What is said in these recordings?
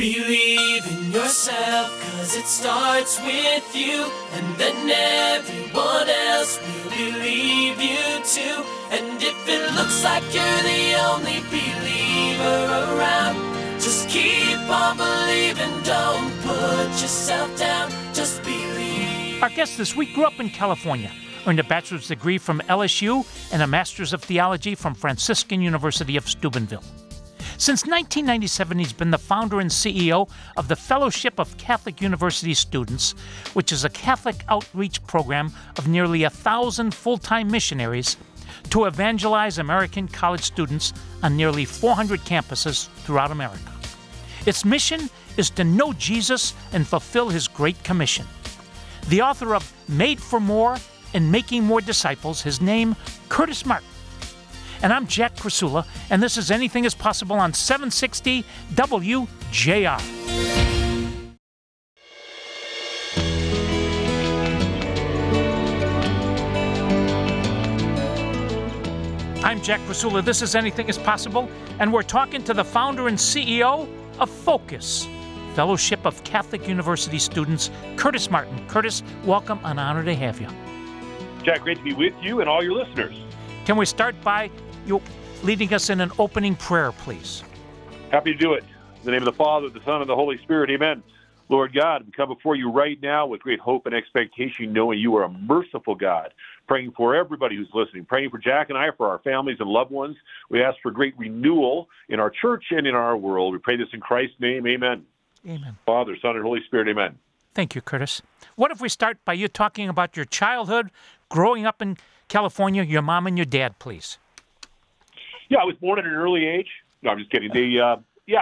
Believe in yourself, 'cause it starts with you, and then everyone else will believe you too. And if it looks like you're the only believer around, just keep on believing, don't put yourself down, just believe. Our guest this week grew up in California, earned a bachelor's degree from LSU and a master's of theology from Franciscan University of Steubenville. Since 1997, he's been the founder and CEO of the Fellowship of Catholic University Students, which is a Catholic outreach program of nearly 1,000 full-time missionaries to evangelize American college students on nearly 400 campuses throughout America. Its mission is to know Jesus and fulfill his Great Commission. The author of Made for More and Making More Disciples, his name, Curtis Martin. And I'm Jack Krasula, and this is Anything is Possible on 760 WJR. I'm Jack Krasula. This is Anything is Possible, and we're talking to the founder and CEO of Focus, Fellowship of Catholic University Students, Curtis Martin. Curtis, welcome. An honor to have you. Jack, great to be with you and all your listeners. Can we start by you leading us in an opening prayer, please? Happy to do it. In the name of the Father, the Son, and the Holy Spirit, amen. Lord God, we come before you right now with great hope and expectation, knowing you are a merciful God, praying for everybody who's listening, praying for Jack and I, for our families and loved ones. We ask for great renewal in our church and in our world. We pray this in Christ's name, amen. Amen. Father, Son, and Holy Spirit, amen. Thank you, Curtis. What if we start by you talking about your childhood, growing up in California, your mom and your dad, please? Yeah, I was born at an early age. No, I'm just kidding. I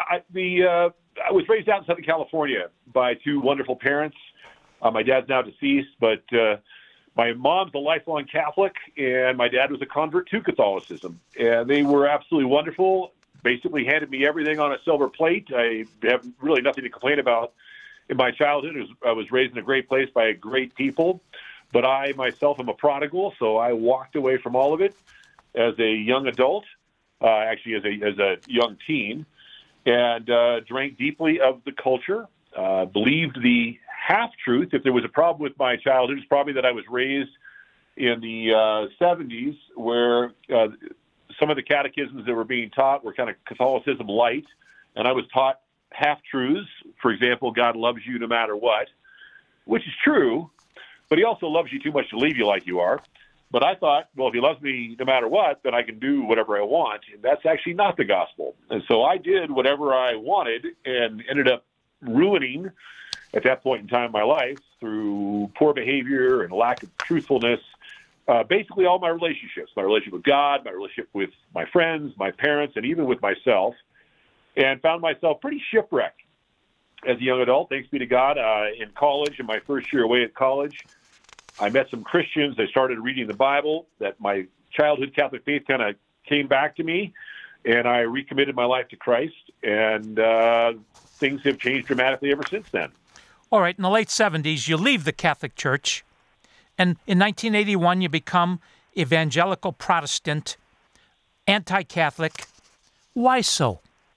was raised out in Southern California by two wonderful parents. My dad's now deceased, but my mom's a lifelong Catholic, and my dad was a convert to Catholicism. And they were absolutely wonderful, basically handed me everything on a silver plate. I have really nothing to complain about in my childhood. I was raised in a great place by great people, but I myself am a prodigal, so I walked away from all of it as a young adult. Actually, as a young teen, and drank deeply of the culture, believed the half-truth. If there was a problem with my childhood, it's probably that I was raised in the 70s, where some of the catechisms that were being taught were kind of Catholicism light, and I was taught half-truths. For example, God loves you no matter what, which is true, but he also loves you too much to leave you like you are. But I thought, well, if he loves me no matter what, then I can do whatever I want. And that's actually not the gospel. And so I did whatever I wanted and ended up ruining, at that point in time in my life, through poor behavior and lack of truthfulness, basically all my relationships, my relationship with God, my relationship with my friends, my parents, and even with myself, and found myself pretty shipwrecked as a young adult, thanks be to God, in college, in my first year away at college. I met some Christians. I started reading the Bible. That my childhood Catholic faith kind of came back to me, and I recommitted my life to Christ, and things have changed dramatically ever since then. All right, in the late 70s, you leave the Catholic Church, and in 1981, you become evangelical Protestant, anti-Catholic. Why so?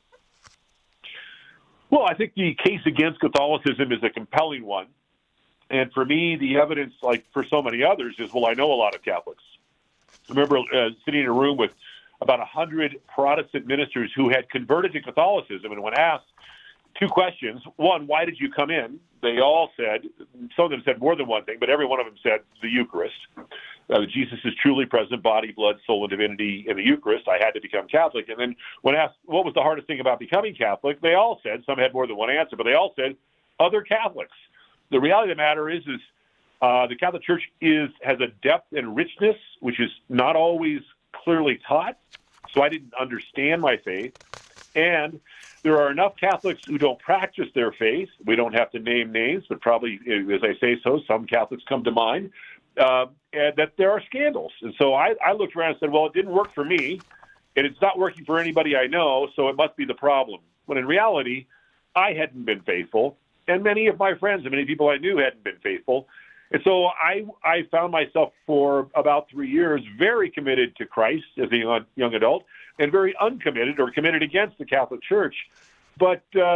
Well, I think the case against Catholicism is a compelling one. And for me, the evidence, like for so many others, is, well, I know a lot of Catholics. I remember sitting in a room with about 100 Protestant ministers who had converted to Catholicism, and when asked two questions, one, why did you come in? They all said, some of them said more than one thing, but every one of them said the Eucharist. Jesus is truly present, body, blood, soul, and divinity in the Eucharist. I had to become Catholic. And then when asked what was the hardest thing about becoming Catholic, they all said, some had more than one answer, but they all said, other Catholics. The reality of the matter is the Catholic Church has a depth and richness which is not always clearly taught. So I didn't understand my faith, and there are enough Catholics who don't practice their faith. We don't have to name names, but probably, as I say so, some Catholics come to mind, and that there are scandals. And so I looked around and said, well, it didn't work for me, and it's not working for anybody I know, so it must be the problem. When in reality, I hadn't been faithful. And many of my friends and many people I knew hadn't been faithful. And so I found myself for about 3 years very committed to Christ as a young adult and very uncommitted or committed against the Catholic Church. But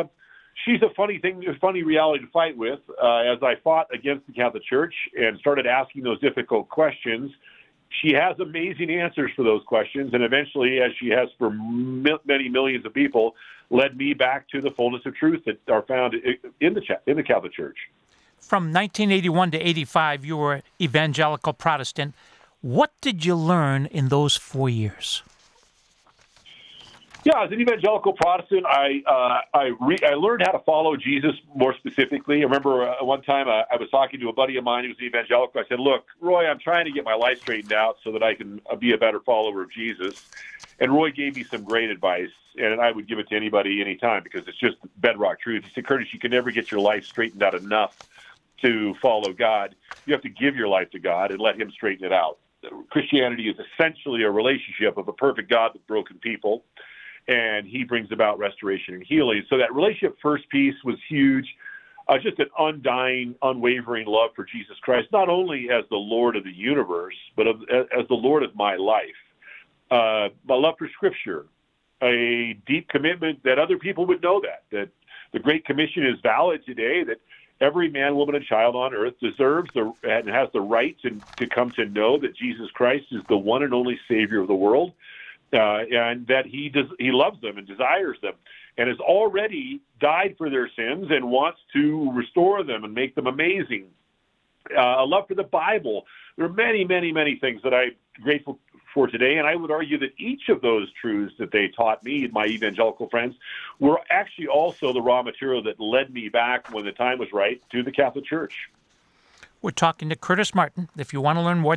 she's a funny reality to fight with. As I fought against the Catholic Church and started asking those difficult questions, she has amazing answers for those questions, and eventually, as she has for many millions of people, led me back to the fullness of truth that are found in the Catholic Church. From 1981 to 85, you were evangelical Protestant. What did you learn in those 4 years? Yeah, as an evangelical Protestant, I learned how to follow Jesus more specifically. I remember one time I was talking to a buddy of mine who was evangelical. I said, "Look, Roy, I'm trying to get my life straightened out so that I can be a better follower of Jesus." And Roy gave me some great advice, and I would give it to anybody anytime because it's just bedrock truth. He said, "Curtis, you can never get your life straightened out enough to follow God. You have to give your life to God and let Him straighten it out." Christianity is essentially a relationship of a perfect God with broken people, and He brings about restoration and healing. So that relationship first piece was huge. Just an undying, unwavering love for Jesus Christ, not only as the Lord of the universe, but as the Lord of my life. My love for Scripture, a deep commitment that other people would know that the Great Commission is valid today, that every man, woman, and child on earth deserves and has the right to come to know that Jesus Christ is the one and only Savior of the world, and that He loves them and desires them, and has already died for their sins and wants to restore them and make them amazing. A love for the Bible. There are many, many, many things that I'm grateful for today, and I would argue that each of those truths that they taught me, my evangelical friends, were actually also the raw material that led me back when the time was right to the Catholic Church. We're talking to Curtis Martin. If you want to learn more,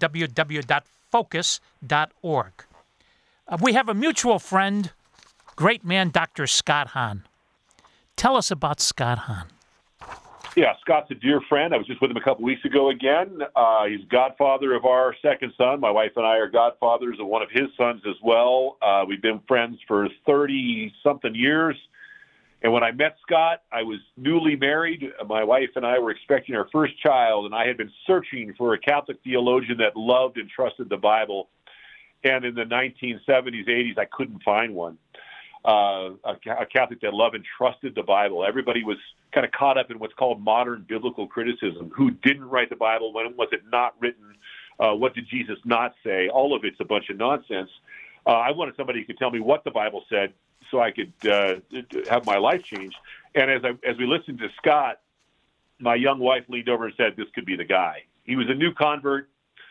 www.focus.org. We have a mutual friend, great man, Dr. Scott Hahn. Tell us about Scott Hahn. Yeah, Scott's a dear friend. I was just with him a couple weeks ago again. He's godfather of our second son. My wife and I are godfathers of one of his sons as well. We've been friends for 30-something years. And when I met Scott, I was newly married. My wife and I were expecting our first child, and I had been searching for a Catholic theologian that loved and trusted the Bible. And in the 1970s, 80s, I couldn't find one. A Catholic that loved and trusted the Bible. Everybody was kind of caught up in what's called modern biblical criticism. Who didn't write the Bible? When was it not written? What did Jesus not say? All of it's a bunch of nonsense. I wanted somebody who could tell me what the Bible said so I could have my life changed. And as we listened to Scott, my young wife leaned over and said, "This could be the guy." He was a new convert.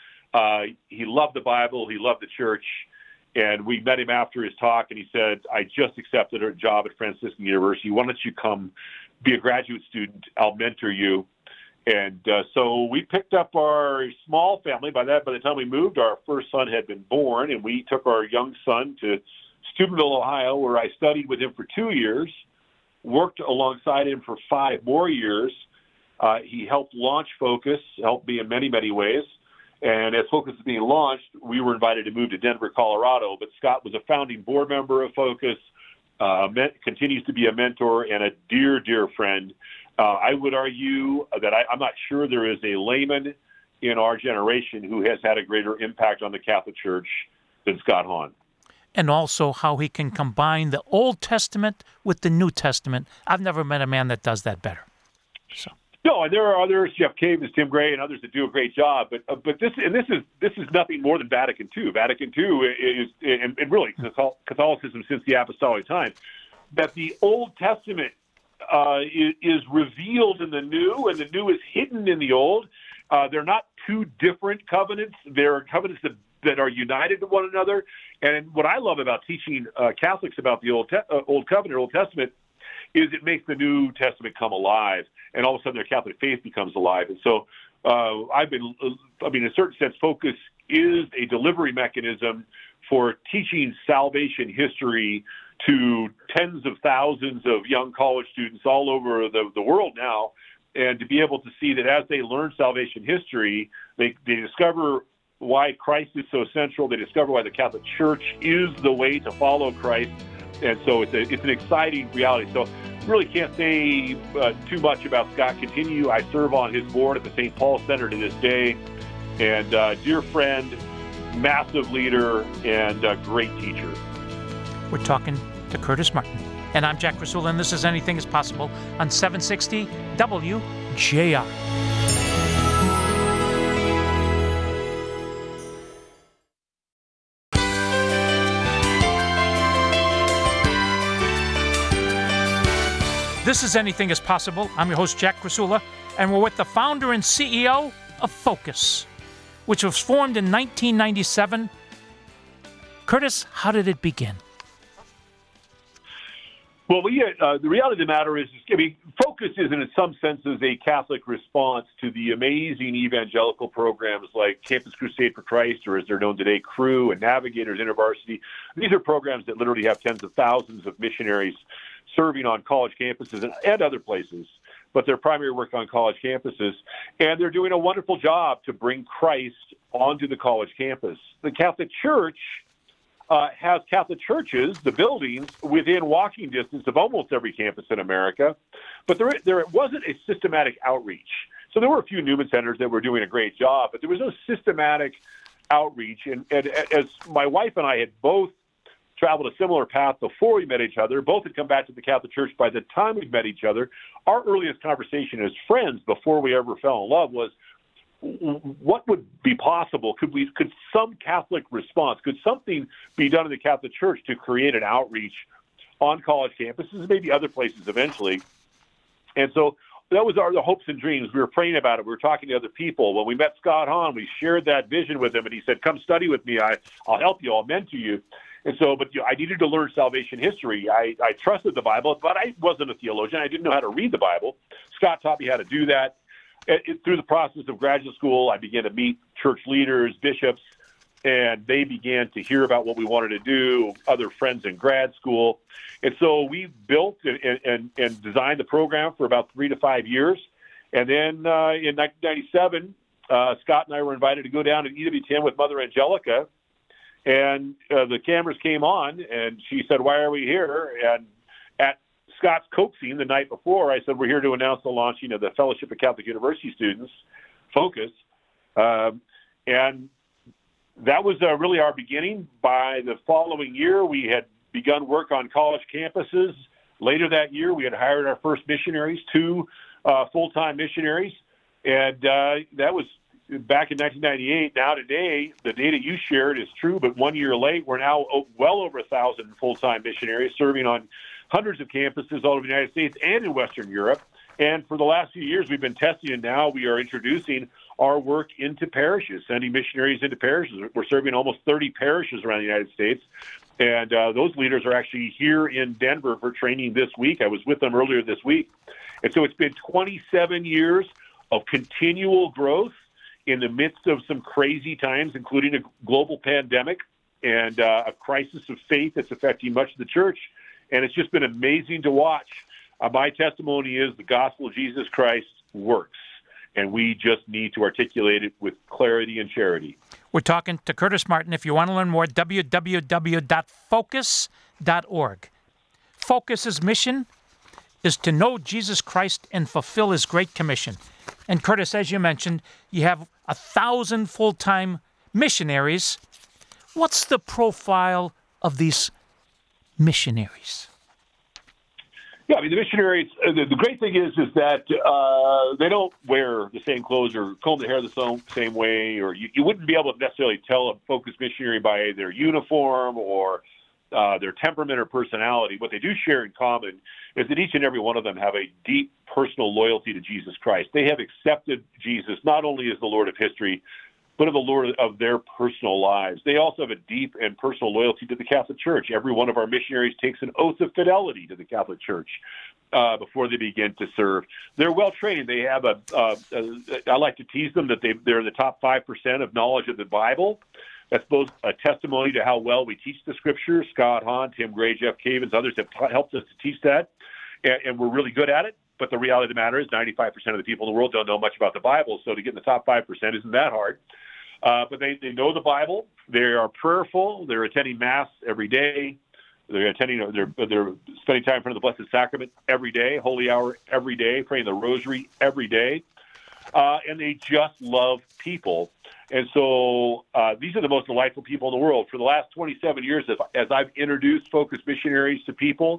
He loved the Bible. He loved the church. And we met him after his talk, and he said, "I just accepted a job at Franciscan University. Why don't you come be a graduate student? I'll mentor you." And so we picked up our small family. By the time we moved, our first son had been born, and we took our young son to Steubenville, Ohio, where I studied with him for 2 years, worked alongside him for 5 more years. He helped launch Focus, helped me in many, many ways. And as Focus is being launched, we were invited to move to Denver, Colorado. But Scott was a founding board member of Focus, continues to be a mentor and a dear, dear friend. I would argue that I'm not sure there is a layman in our generation who has had a greater impact on the Catholic Church than Scott Hahn. And also how he can combine the Old Testament with the New Testament. I've never met a man that does that better. So. No, and there are others, Jeff Cavins, Tim Gray, and others that do a great job. But this is nothing more than Vatican II. Vatican II is, and really Catholicism since the Apostolic time, that the Old Testament is revealed in the New, and the New is hidden in the Old. They're not two different covenants. They're covenants that are united to one another. And what I love about teaching Catholics about the Old Covenant, Old Testament, is it makes the New Testament come alive, and all of a sudden their Catholic faith becomes alive. And so in a certain sense, Focus is a delivery mechanism for teaching salvation history to tens of thousands of young college students all over the world now, and to be able to see that as they learn salvation history, they discover why Christ is so central. They discover why the Catholic Church is the way to follow Christ. And so it's an exciting reality. So really can't say too much about Scott Continue. I serve on his board at the St. Paul Center to this day. And dear friend, massive leader, and great teacher. We're talking to Curtis Martin. And I'm Jack Rasula, and this is Anything is Possible on 760 WJR. This is Anything is Possible. I'm your host, Jack Rasula, and we're with the founder and CEO of Focus, which was formed in 1997. Curtis, how did it begin? Well, the reality of the matter is, Focus is, in some senses, a Catholic response to the amazing evangelical programs like Campus Crusade for Christ, or as they're known today, Cru and Navigators InterVarsity. These are programs that literally have tens of thousands of missionaries serving on college campuses and other places, but their primary work on college campuses. And they're doing a wonderful job to bring Christ onto the college campus. The Catholic Church has Catholic churches, the buildings, within walking distance of almost every campus in America, but there wasn't a systematic outreach. So there were a few Newman centers that were doing a great job, but there was no systematic outreach. And as my wife and I had both traveled a similar path before we met each other, both had come back to the Catholic Church by the time we met each other, our earliest conversation as friends before we ever fell in love was, what would be possible? Could some Catholic response, could something be done in the Catholic Church to create an outreach on college campuses, maybe other places eventually? And so that was the hopes and dreams. We were praying about it. We were talking to other people. When we met Scott Hahn, we shared that vision with him, and he said, "Come study with me. I'll help you. I'll mentor you." And so, I needed to learn salvation history. I trusted the Bible, but I wasn't a theologian. I didn't know how to read the Bible. Scott taught me how to do that. Through the process of graduate school, I began to meet church leaders, bishops, and they began to hear about what we wanted to do, other friends in grad school. And so we built and designed the program for about 3 to 5 years. And then in 1997, Scott and I were invited to go down to EWTN with Mother Angelica. And the cameras came on, and she said, "Why are we here?" And at Scott's coaxing the night before, I said, "We're here to announce the launching of the Fellowship of Catholic University Students, Focus." And that was really our beginning. By the following year, we had begun work on college campuses. Later that year, we had hired our first missionaries, 2 full-time missionaries. And that was back in 1998. Now today, the data you shared is true, but 1 year late, we're now well over 1,000 full-time missionaries serving on hundreds of campuses all over the United States and in Western Europe. And for the last few years, we've been testing, and now we are introducing our work into parishes, sending missionaries into parishes. We're serving almost 30 parishes around the United States. And those leaders are actually here in Denver for training this week. I was with them earlier this week. And so it's been 27 years of continual growth in the midst of some crazy times, including a global pandemic and a crisis of faith that's affecting much of the church. And it's just been amazing to watch. My testimony is the gospel of Jesus Christ works, and we just need to articulate it with clarity and charity. We're talking to Curtis Martin. If you want to learn more, www.focus.org. Focus's mission is to know Jesus Christ and fulfill his great commission. And Curtis, as you mentioned, you have 1,000 full-time missionaries. What's the profile of these missionaries? Yeah, I mean, the missionaries, the great thing is that they don't wear the same clothes or comb their hair the same way, or you wouldn't be able to necessarily tell a Focus missionary by their uniform or their temperament or personality. What they do share in common is that each and every one of them have a deep personal loyalty to Jesus Christ. They have accepted Jesus not only as the Lord of history, but of the Lord of their personal lives. They also have a deep and personal loyalty to the Catholic Church. Every one of our missionaries takes an oath of fidelity to the Catholic Church before they begin to serve. They're well trained. They have I like to tease them that they're the top 5% of knowledge of the Bible. That's both a testimony to how well we teach the Scriptures. Scott Hahn, Tim Gray, Jeff Cavins, others have helped us to teach that, and we're really good at it. But the reality of the matter is 95% of the people in the world don't know much about the Bible, so to get in the top 5% isn't that hard. But they know the Bible. They are prayerful. They're attending Mass every day. They're spending time in front of the Blessed Sacrament every day, Holy Hour every day, praying the Rosary every day. And they just love people. And so these are the most delightful people in the world. For the last 27 years, as I've introduced Focus missionaries to people,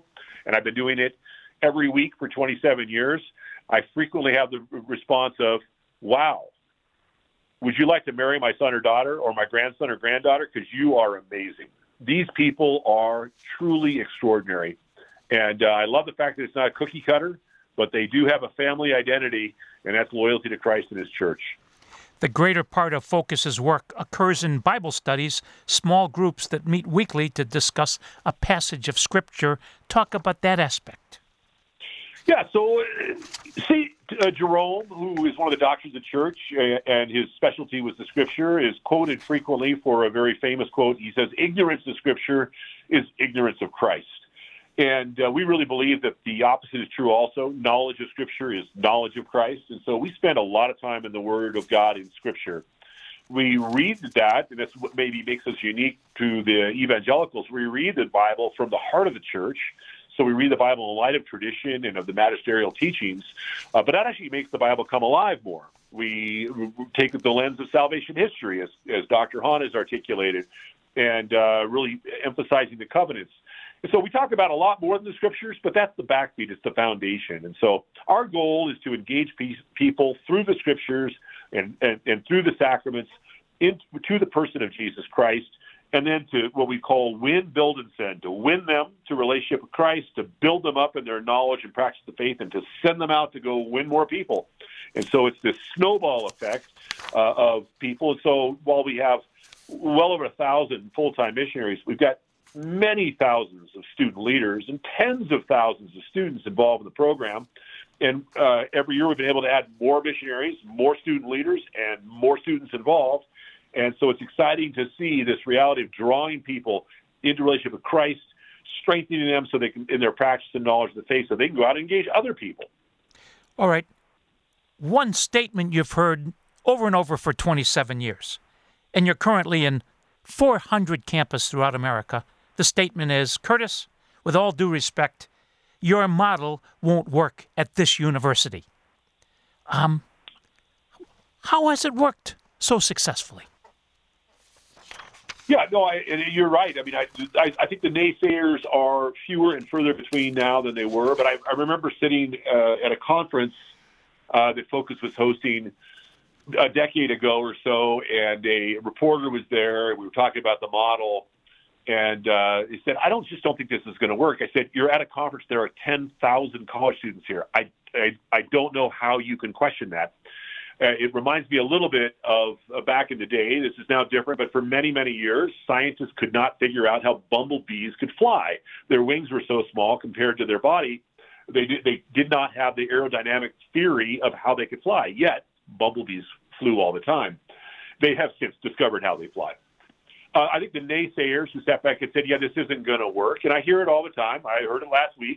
and I've been doing it every week for 27 years, I frequently have the response of, wow, would you like to marry my son or daughter or my grandson or granddaughter? Because you are amazing. These people are truly extraordinary. And I love the fact that it's not a cookie cutter, but they do have a family identity, and that's loyalty to Christ and his church. The greater part of Focus's work occurs in Bible studies, small groups that meet weekly to discuss a passage of Scripture. Talk about that aspect. Yeah, so Jerome, who is one of the doctors of the church, and his specialty was the Scripture, is quoted frequently for a very famous quote. He says, ignorance of Scripture is ignorance of Christ. And we really believe that the opposite is true also. Knowledge of Scripture is knowledge of Christ. And so we spend a lot of time in the Word of God in Scripture. We read that, and that's what maybe makes us unique to the evangelicals. We read the Bible from the heart of the church. So we read the Bible in light of tradition and of the magisterial teachings. But that actually makes the Bible come alive more. We take the lens of salvation history, as Dr. Hahn has articulated, and really emphasizing the covenants. And so we talk about a lot more than the Scriptures, but that's the backbeat. It's the foundation. And so our goal is to engage people through the Scriptures and through the sacraments to the person of Jesus Christ, and then to what we call win, build, and send, to win them to relationship with Christ, to build them up in their knowledge and practice of faith, and to send them out to go win more people. And so it's this snowball effect of people. And so while we have well over 1,000 full-time missionaries, we've got many thousands of student leaders and tens of thousands of students involved in the program. And every year we've been able to add more missionaries, more student leaders, and more students involved. And so it's exciting to see this reality of drawing people into relationship with Christ, strengthening them so they can, in their practice and knowledge of the faith, so they can go out and engage other people. All right. One statement you've heard over and over for 27 years, and you're currently in 400 campuses throughout America. The statement is, Curtis, with all due respect, your model won't work at this university. How has it worked so successfully? Yeah, no, you're right. I mean, I think the naysayers are fewer and further between now than they were. But I remember sitting at a conference that Focus was hosting a decade ago or so, and a reporter was there. We were talking about the model, and he said, I don't think this is going to work. I said, you're at a conference. There are 10,000 college students here. I don't know how you can question that. It reminds me a little bit of back in the day. This is now different, but for many, many years, scientists could not figure out how bumblebees could fly. Their wings were so small compared to their body. They did not have the aerodynamic theory of how they could fly, yet bumblebees flew all the time. They have since discovered how they fly. I think the naysayers who sat back and said, yeah, this isn't going to work, and I hear it all the time. I heard it last week.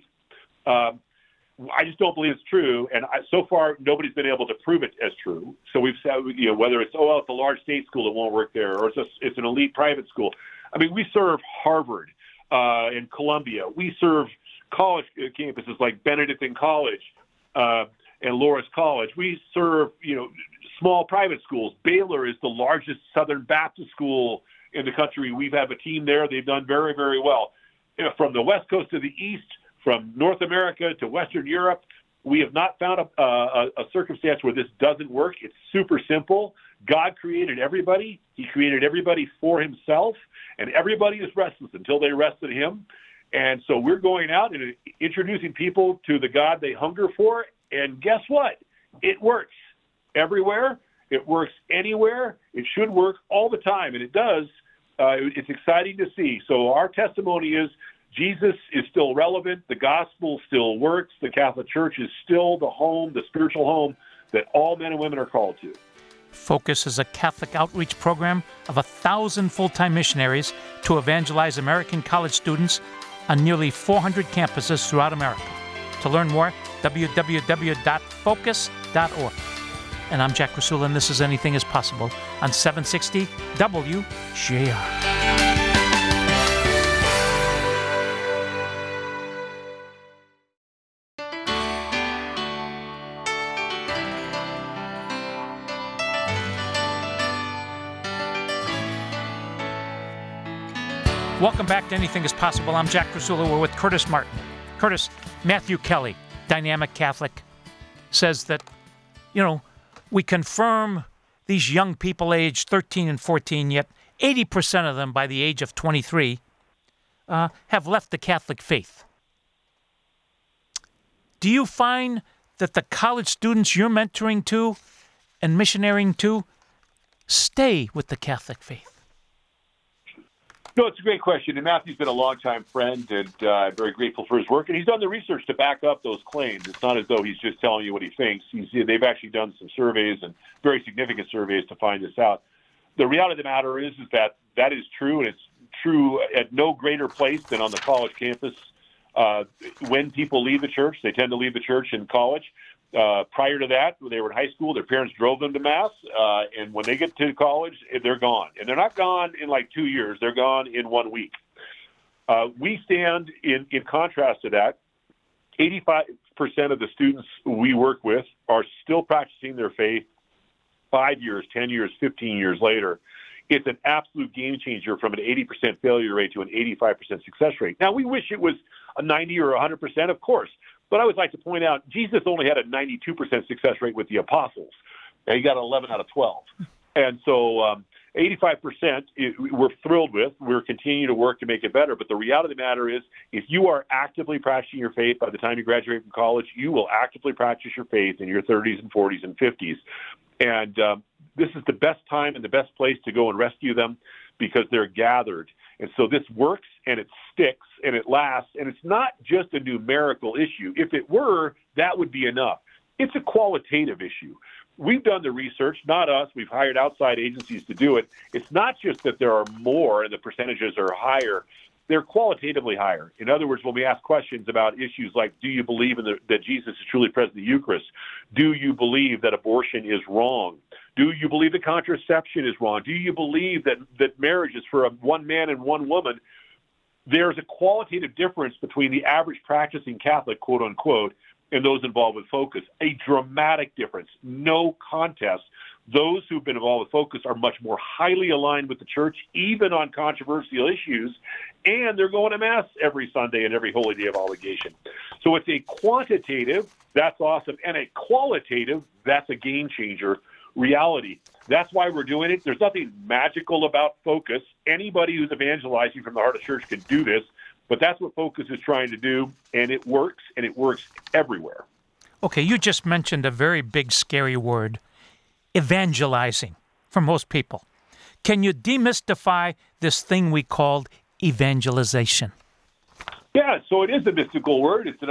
I just don't believe it's true, and so far nobody's been able to prove it as true. So we've said, whether it's it's a large state school, it won't work there, or it's an elite private school. I mean, we serve Harvard and Columbia. We serve college campuses like Benedictine College and Loras College. We serve small private schools. Baylor is the largest Southern Baptist school in the country. We've had a team there. They've done very, very well. From the West Coast to the East, from North America to Western Europe, we have not found a circumstance where this doesn't work. It's super simple. God created everybody. He created everybody for himself, and everybody is restless until they rest in him. And so we're going out and introducing people to the God they hunger for, and guess what? It works everywhere. It works anywhere. It should work all the time, and it does. It's exciting to see. So our testimony is Jesus is still relevant. The gospel still works. The Catholic Church is still the home, the spiritual home that all men and women are called to. Focus is a Catholic outreach program of 1,000 full-time missionaries to evangelize American college students on nearly 400 campuses throughout America. To learn more, www.focus.org. And I'm Jack Rasula, and this is Anything is Possible on 760 WJR. Welcome back to Anything is Possible. I'm Jack Rasula. We're with Curtis Martin. Curtis, Matthew Kelly, Dynamic Catholic, says that, we confirm these young people aged 13 and 14, yet 80% of them by the age of 23 have left the Catholic faith. Do you find that the college students you're mentoring to and missionarying to stay with the Catholic faith? No, it's a great question. And Matthew's been a longtime friend, and I'm very grateful for his work. And he's done the research to back up those claims. It's not as though he's just telling you what he thinks. They've actually done some surveys, and very significant surveys, to find this out. The reality of the matter is that is true, and it's true at no greater place than on the college campus. When people leave the church, they tend to leave the church in college. Prior to that, when they were in high school, their parents drove them to Mass, and when they get to college, they're gone. And they're not gone in like 2 years. They're gone in 1 week. We stand in contrast to that. 85% of the students we work with are still practicing their faith 5 years, 10 years, 15 years later. It's an absolute game changer from an 80% failure rate to an 85% success rate. Now, we wish it was a 90 or 100%, of course. But I would like to point out, Jesus only had a 92% success rate with the apostles. And he got 11 out of 12. And so 85% we're thrilled with. We're continuing to work to make it better. But the reality of the matter is, if you are actively practicing your faith by the time you graduate from college, you will actively practice your faith in your 30s and 40s and 50s. And this is the best time and the best place to go and rescue them, because they're gathered. And so this works, and it sticks, and it lasts, and it's not just a numerical issue. If it were, that would be enough. It's a qualitative issue. We've done the research, not us. We've hired outside agencies to do it. It's not just that there are more and the percentages are higher. They're qualitatively higher. In other words, when we ask questions about issues like, do you believe that Jesus is truly present in the Eucharist? Do you believe that abortion is wrong? Do you believe that contraception is wrong? Do you believe that marriage is for one man and one woman? There's a qualitative difference between the average practicing Catholic, quote unquote, and those involved with Focus. A dramatic difference. No contest. Those who've been involved with Focus are much more highly aligned with the church, even on controversial issues, and they're going to Mass every Sunday and every holy day of obligation. So it's a quantitative, that's awesome, and a qualitative, that's a game changer reality. That's why we're doing it. There's nothing magical about Focus. Anybody who's evangelizing from the heart of the church can do this, but that's what Focus is trying to do, and it works everywhere. Okay, you just mentioned a very big, scary word, evangelizing, for most people. Can you demystify this thing we called evangelization? Yeah, so it is a mystical word. It's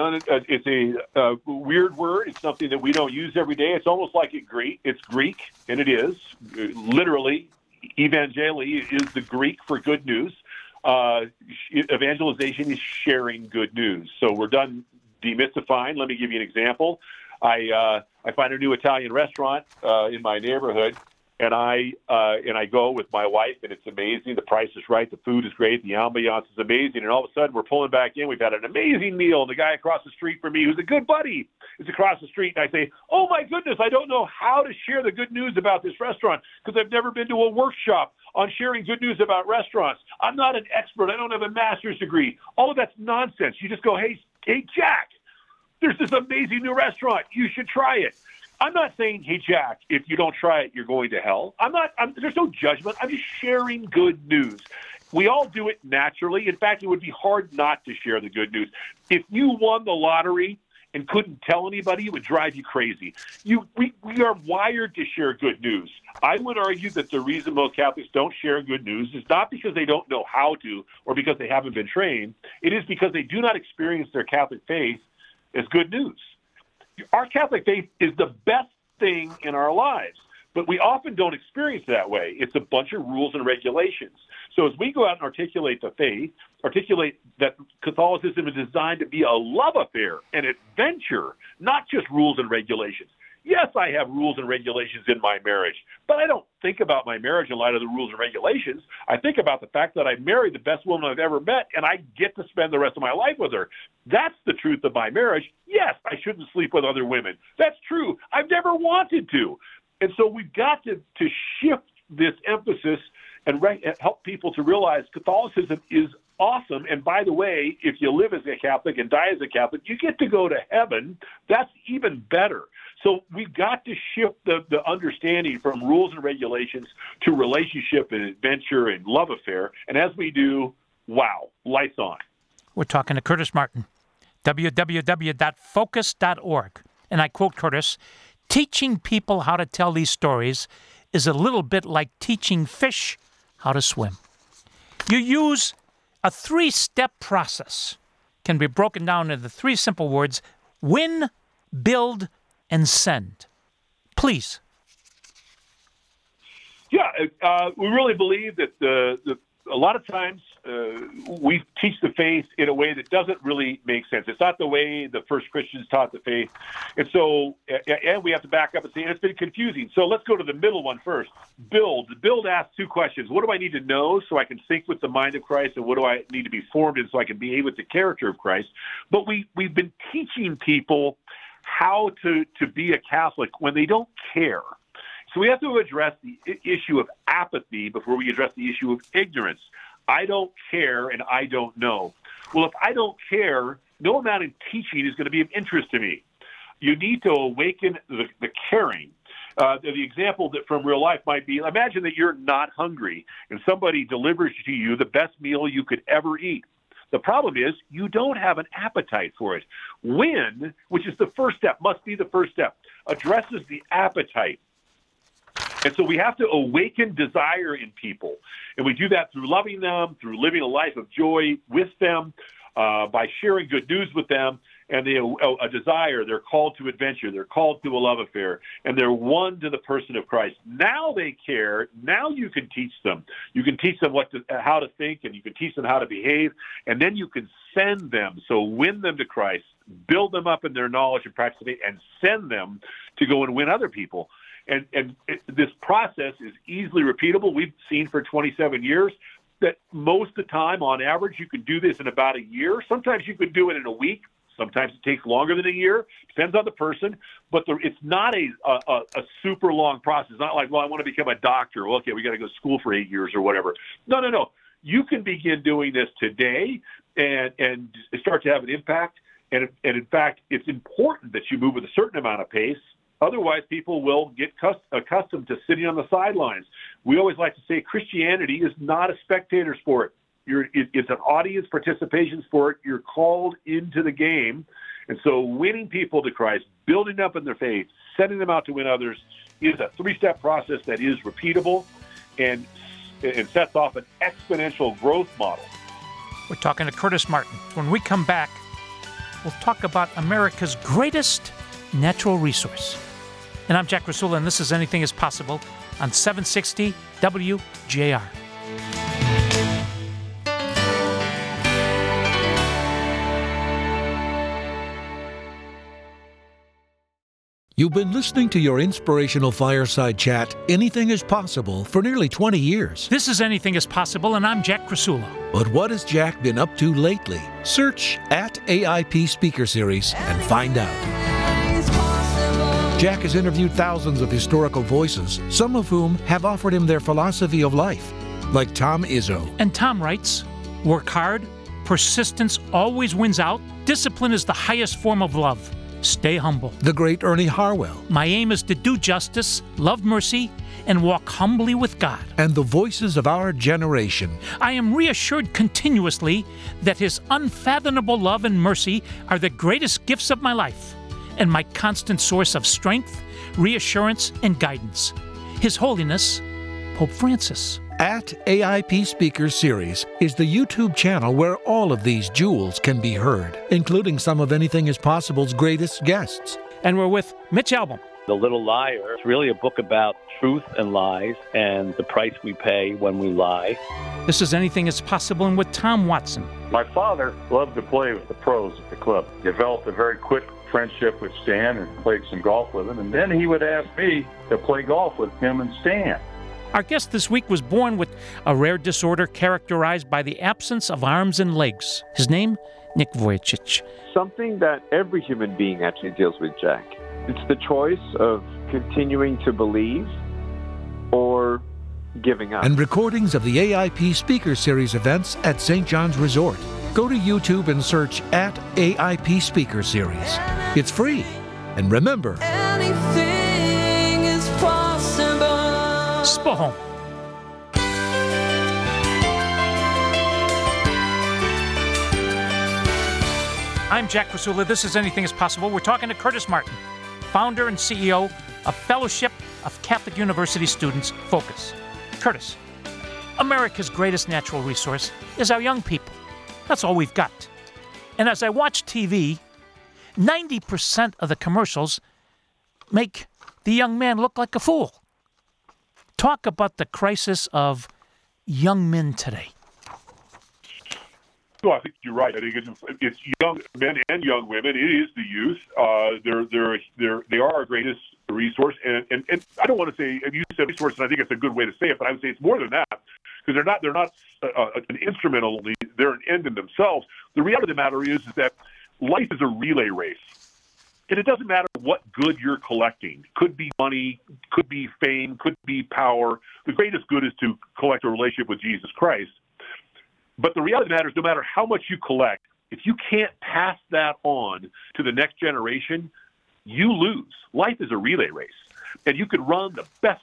a weird word. It's something that we don't use every day. It's almost like it's Greek, and it is. Literally, evangeli is the Greek for good news. Evangelization is sharing good news. So we're done demystifying. Let me give you an example. I find a new Italian restaurant in my neighborhood, and I go with my wife, and it's amazing. The price is right. The food is great. The ambiance is amazing. And all of a sudden, we're pulling back in. We've had an amazing meal. And the guy across the street from me, who's a good buddy, is across the street. And I say, oh, my goodness, I don't know how to share the good news about this restaurant, because I've never been to a workshop on sharing good news about restaurants. I'm not an expert. I don't have a master's degree. All of that's nonsense. You just go, hey, Jack, there's this amazing new restaurant. You should try it. I'm not saying, hey, Jack, if you don't try it, you're going to hell. There's no judgment. I'm just sharing good news. We all do it naturally. In fact, it would be hard not to share the good news. If you won the lottery and couldn't tell anybody, it would drive you crazy. We are wired to share good news. I would argue that the reason most Catholics don't share good news is not because they don't know how to or because they haven't been trained. It is because they do not experience their Catholic faith as good news. Our Catholic faith is the best thing in our lives, but we often don't experience it that way. It's a bunch of rules and regulations. So as we go out and articulate the faith, articulate that Catholicism is designed to be a love affair, an adventure, not just rules and regulations. Yes, I have rules and regulations in my marriage, but I don't think about my marriage in light of the rules and regulations. I think about the fact that I married the best woman I've ever met, and I get to spend the rest of my life with her. That's the truth of my marriage. Yes, I shouldn't sleep with other women. That's true. I've never wanted to. And so we've got to shift this emphasis and help people to realize Catholicism is awesome. And by the way, if you live as a Catholic and die as a Catholic, you get to go to heaven. That's even better. So we've got to shift the understanding from rules and regulations to relationship and adventure and love affair. And as we do, wow, lights on. We're talking to Curtis Martin, www.focus.org. And I quote Curtis, "Teaching people how to tell these stories is a little bit like teaching fish how to swim." You use a 3-step process, can be broken down into 3 simple words: win, build, and send. Please. Yeah, we really believe that a lot of times we teach the faith in a way that doesn't really make sense. It's not the way the first Christians taught the faith. And so, and we have to back up and say, it's been confusing. So let's go to the middle one first. Build. Build asks 2 questions. What do I need to know so I can think with the mind of Christ? And what do I need to be formed in so I can behave with the character of Christ? But we've been teaching people how to be a Catholic when they don't care. So we have to address the issue of apathy before we address the issue of ignorance. I don't care and I don't know. Well, if I don't care, no amount of teaching is going to be of interest to me. You need to awaken the caring. The example that from real life might be, imagine that you're not hungry and somebody delivers to you the best meal you could ever eat. The problem is you don't have an appetite for it. Win, which is the first step, must be the first step, addresses the appetite. And so we have to awaken desire in people. And we do that through loving them, through living a life of joy with them, by sharing good news with them, and a desire. They're called to adventure. They're called to a love affair, and they're won to the person of Christ. Now they care. Now you can teach them. You can teach them how to think, and you can teach them how to behave, and then you can send them. So win them to Christ, build them up in their knowledge and practice, and send them to go and win other people. And this process is easily repeatable. We've seen for 27 years that most of the time, on average, you can do this in about a year. Sometimes you could do it in a week. Sometimes it takes longer than a year. Depends on the person. But it's not a super long process. It's not like, well, I want to become a doctor. Well, okay, we got to go to school for 8 years or whatever. No. You can begin doing this today and start to have an impact. And in fact, it's important that you move with a certain amount of pace. Otherwise, people will get accustomed to sitting on the sidelines. We always like to say Christianity is not a spectator sport. It's an audience participation sport. You're called into the game. And so winning people to Christ, building up in their faith, sending them out to win others is a 3-step process that is repeatable and sets off an exponential growth model. We're talking to Curtis Martin. When we come back, we'll talk about America's greatest natural resource. And I'm Jack Krasula, and this is Anything is Possible on 760 WJR. You've been listening to your inspirational fireside chat, Anything is Possible, for nearly 20 years. This is Anything is Possible, and I'm Jack Krasula. But what has Jack been up to lately? Search @AIP Speaker Series and find out. Jack has interviewed thousands of historical voices, some of whom have offered him their philosophy of life, like Tom Izzo. And Tom writes, "Work hard, persistence always wins out, discipline is the highest form of love. Stay humble." The great Ernie Harwell. "My aim is to do justice, love mercy, and walk humbly with God." And the voices of our generation. "I am reassured continuously that His unfathomable love and mercy are the greatest gifts of my life and my constant source of strength, reassurance, and guidance. His Holiness, Pope Francis." @AIP Speaker Series is the YouTube channel where all of these jewels can be heard, including some of Anything is Possible's greatest guests. And we're with Mitch Albom. The Little Liar is really a book about truth and lies and the price we pay when we lie. This is Anything is Possible, and with Tom Watson. My father loved to play with the pros at the club. Developed a very quick friendship with Stan and played some golf with him. And then he would ask me to play golf with him and Stan. Our guest this week was born with a rare disorder characterized by the absence of arms and legs. His name, Nick Vujicic. Something that every human being actually deals with, Jack. It's the choice of continuing to believe or giving up. And recordings of the AIP Speaker Series events at St. John's Resort. Go to YouTube and search at AIP Speaker Series. It's free. And remember, Anything is possible. Spohome. I'm Jack Rasula. This is Anything is Possible. We're talking to Curtis Martin, founder and CEO of Fellowship of Catholic University Students, Focus. Curtis, America's greatest natural resource is our young people. That's all we've got. And as I watch TV, 90% of the commercials make the young man look like a fool. Talk about the crisis of young men today. No, I think you're right. I think it's young men and young women. It is the youth. They are our greatest resource. And I don't want to say, you said resource, and I think it's a good way to say it, but I would say it's more than that, because they're not an instrumental. They're an end in themselves. The reality of the matter is that life is a relay race. And it doesn't matter what good you're collecting. Could be money, could be fame, could be power. The greatest good is to collect a relationship with Jesus Christ. But the reality of the matter is, no matter how much you collect, if you can't pass that on to the next generation, you lose. Life is a relay race. And you could run the best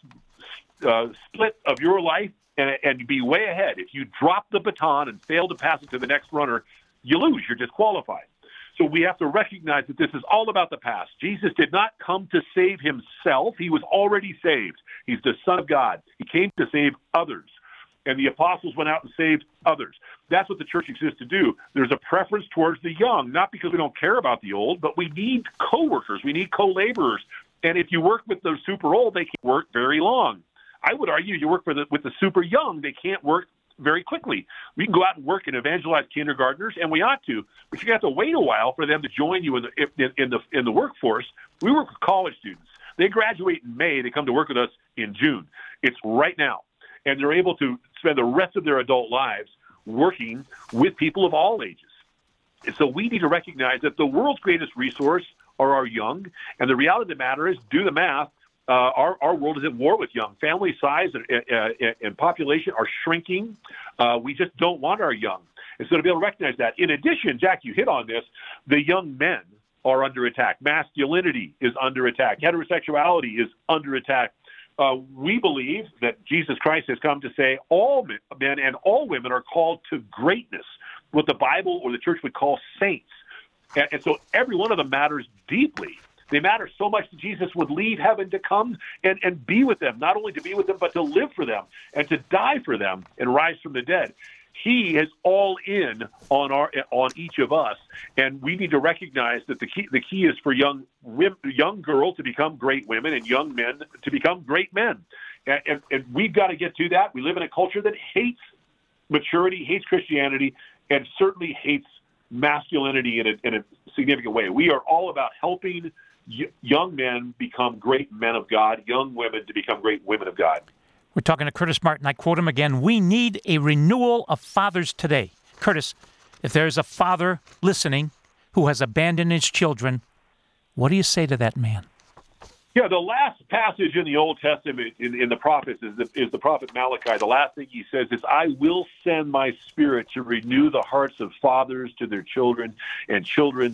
split of your life and be way ahead. If you drop the baton and fail to pass it to the next runner, you lose. You're disqualified. So we have to recognize that this is all about the past. Jesus did not come to save himself. He was already saved. He's the Son of God. He came to save others. And the apostles went out and saved others. That's what the church exists to do. There's a preference towards the young, not because we don't care about the old, but we need co-workers. We need co-laborers. And if you work with the super old, they can't work very long. I would argue you work with the super young, they can't work very quickly. We can go out and work and evangelize kindergartners, and we ought to, but you have to wait a while for them to join you in the workforce. We work with college students. They graduate in May. They come to work with us in June. It's right now. And they're able to spend the rest of their adult lives working with people of all ages. And so we need to recognize that the world's greatest resource are our young. And the reality of the matter is, do the math, our world is at war with young. Family size and population are shrinking. We just don't want our young. And so to be able to recognize that. In addition, Jack, you hit on this, the young men are under attack. Masculinity is under attack. Heterosexuality is under attack. We believe that Jesus Christ has come to say all men and all women are called to greatness, what the Bible or the church would call saints. And so every one of them matters deeply. They matter so much that Jesus would leave heaven to come and be with them, not only to be with them, but to live for them and to die for them and rise from the dead. He is all in on each of us, and we need to recognize that the key is for young girls to become great women and young men to become great men, and we've got to get to that. We live in a culture that hates maturity, hates Christianity, and certainly hates masculinity in a significant way. We are all about helping young men become great men of God, young women to become great women of God. We're talking to Curtis Martin. I quote him again. We need a renewal of fathers today. Curtis, if there's a father listening who has abandoned his children, what do you say to that man? Yeah, the last passage in the Old Testament in the prophets is the prophet Malachi. The last thing he says is, I will send my spirit to renew the hearts of fathers to their children and children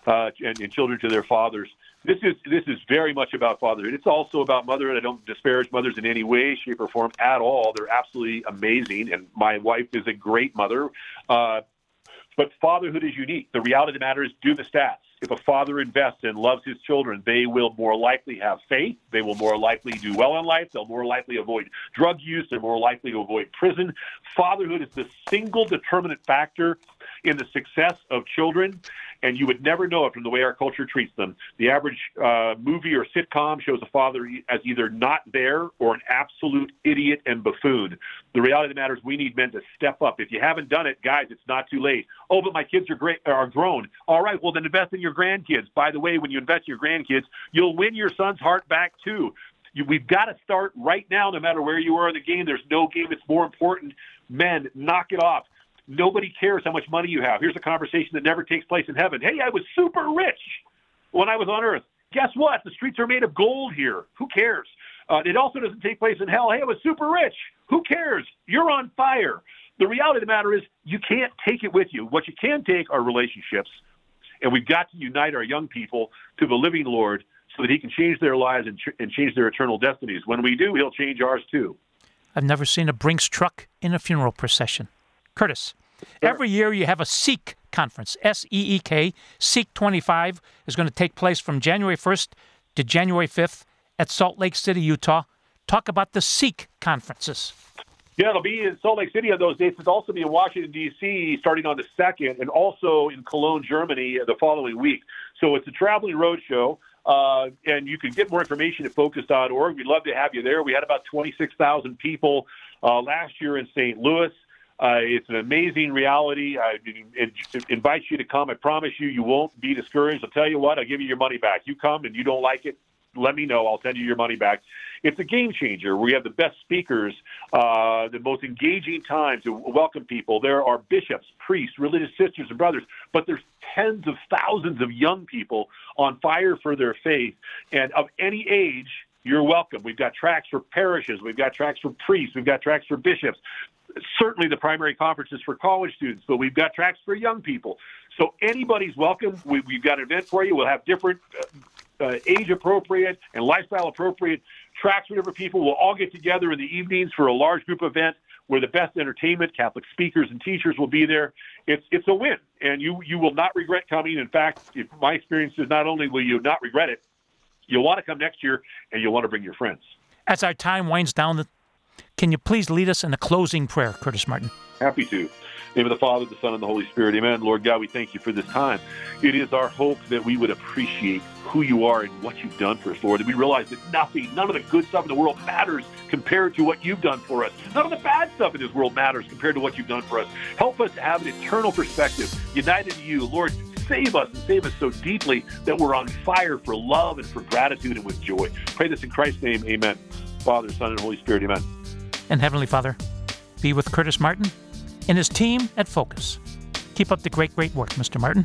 to their fathers. This is very much about fatherhood. It's also about motherhood. I don't disparage mothers in any way, shape, or form at all. They're absolutely amazing, and my wife is a great mother. But fatherhood is unique. The reality of the matter is, do the stats. If a father invests and loves his children, they will more likely have faith. They will more likely do well in life. They'll more likely avoid drug use. They're more likely to avoid prison. Fatherhood is the single determinant factor in the success of children, and you would never know it from the way our culture treats them. The average movie or sitcom shows a father as either not there or an absolute idiot and buffoon. The reality of the matter is, we need men to step up. If you haven't done it, guys, it's not too late. Oh, but my kids are grown. All right, well, then invest in your grandkids. By the way, when you invest in your grandkids, you'll win your son's heart back too. We've got to start right now, no matter where you are in the game. There's no game that's more important. Men, knock it off. Nobody cares how much money you have. Here's a conversation that never takes place in heaven. Hey, I was super rich when I was on earth. Guess what? The streets are made of gold here. Who cares? It also doesn't take place in hell. Hey, I was super rich. Who cares? You're on fire. The reality of the matter is you can't take it with you. What you can take are relationships, and we've got to unite our young people to the living Lord so that he can change their lives and change their eternal destinies. When we do, he'll change ours too. I've never seen a Brinks truck in a funeral procession. Curtis, every year you have a Seek conference, S-E-E-K. Seek 25 is going to take place from January 1st to January 5th at Salt Lake City, Utah. Talk about the Seek conferences. Yeah, it'll be in Salt Lake City on those dates. It'll also be in Washington, D.C. starting on the 2nd, and also in Cologne, Germany the following week. So it's a traveling road show. And you can get more information at focus.org. We'd love to have you there. We had about 26,000 people last year in St. Louis. It's an amazing reality. I invite you to come. I promise you, you won't be discouraged. I'll tell you what, I'll give you your money back. You come and you don't like it, let me know. I'll send you your money back. It's a game changer. We have the best speakers, the most engaging time to welcome people. There are bishops, priests, religious sisters and brothers, but there's tens of thousands of young people on fire for their faith. And of any age, you're welcome. We've got tracks for parishes. We've got tracks for priests. We've got tracks for bishops. Certainly the primary conference is for college students, but we've got tracks for young people. So anybody's welcome. We've got an event for you. We'll have different age-appropriate and lifestyle-appropriate tracks for different people. We'll all get together in the evenings for a large group event where the best entertainment, Catholic speakers and teachers will be there. It's a win, and you will not regret coming. In fact, my experience is not only will you not regret it, you'll want to come next year, and you'll want to bring your friends. As our time winds down, can you please lead us in a closing prayer, Curtis Martin? Happy to. In the name of the Father, the Son, and the Holy Spirit. Amen. Lord God, we thank you for this time. It is our hope that we would appreciate who you are and what you've done for us, Lord. That we realize that none of the good stuff in the world matters compared to what you've done for us. None of the bad stuff in this world matters compared to what you've done for us. Help us to have an eternal perspective, united to you. Lord, save us and save us so deeply that we're on fire for love and for gratitude and with joy. Pray this in Christ's name. Amen. Father, Son, and Holy Spirit. Amen. And Heavenly Father, be with Curtis Martin and his team at Focus. Keep up the great work, Mr. Martin.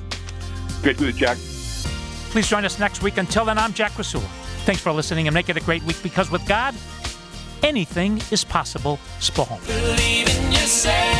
Great to do it, Jack. Please join us next week. Until then, I'm Jack Rasula. Thanks for listening and make it a great week, because with God, anything is possible. Spohom. Believe in yourself.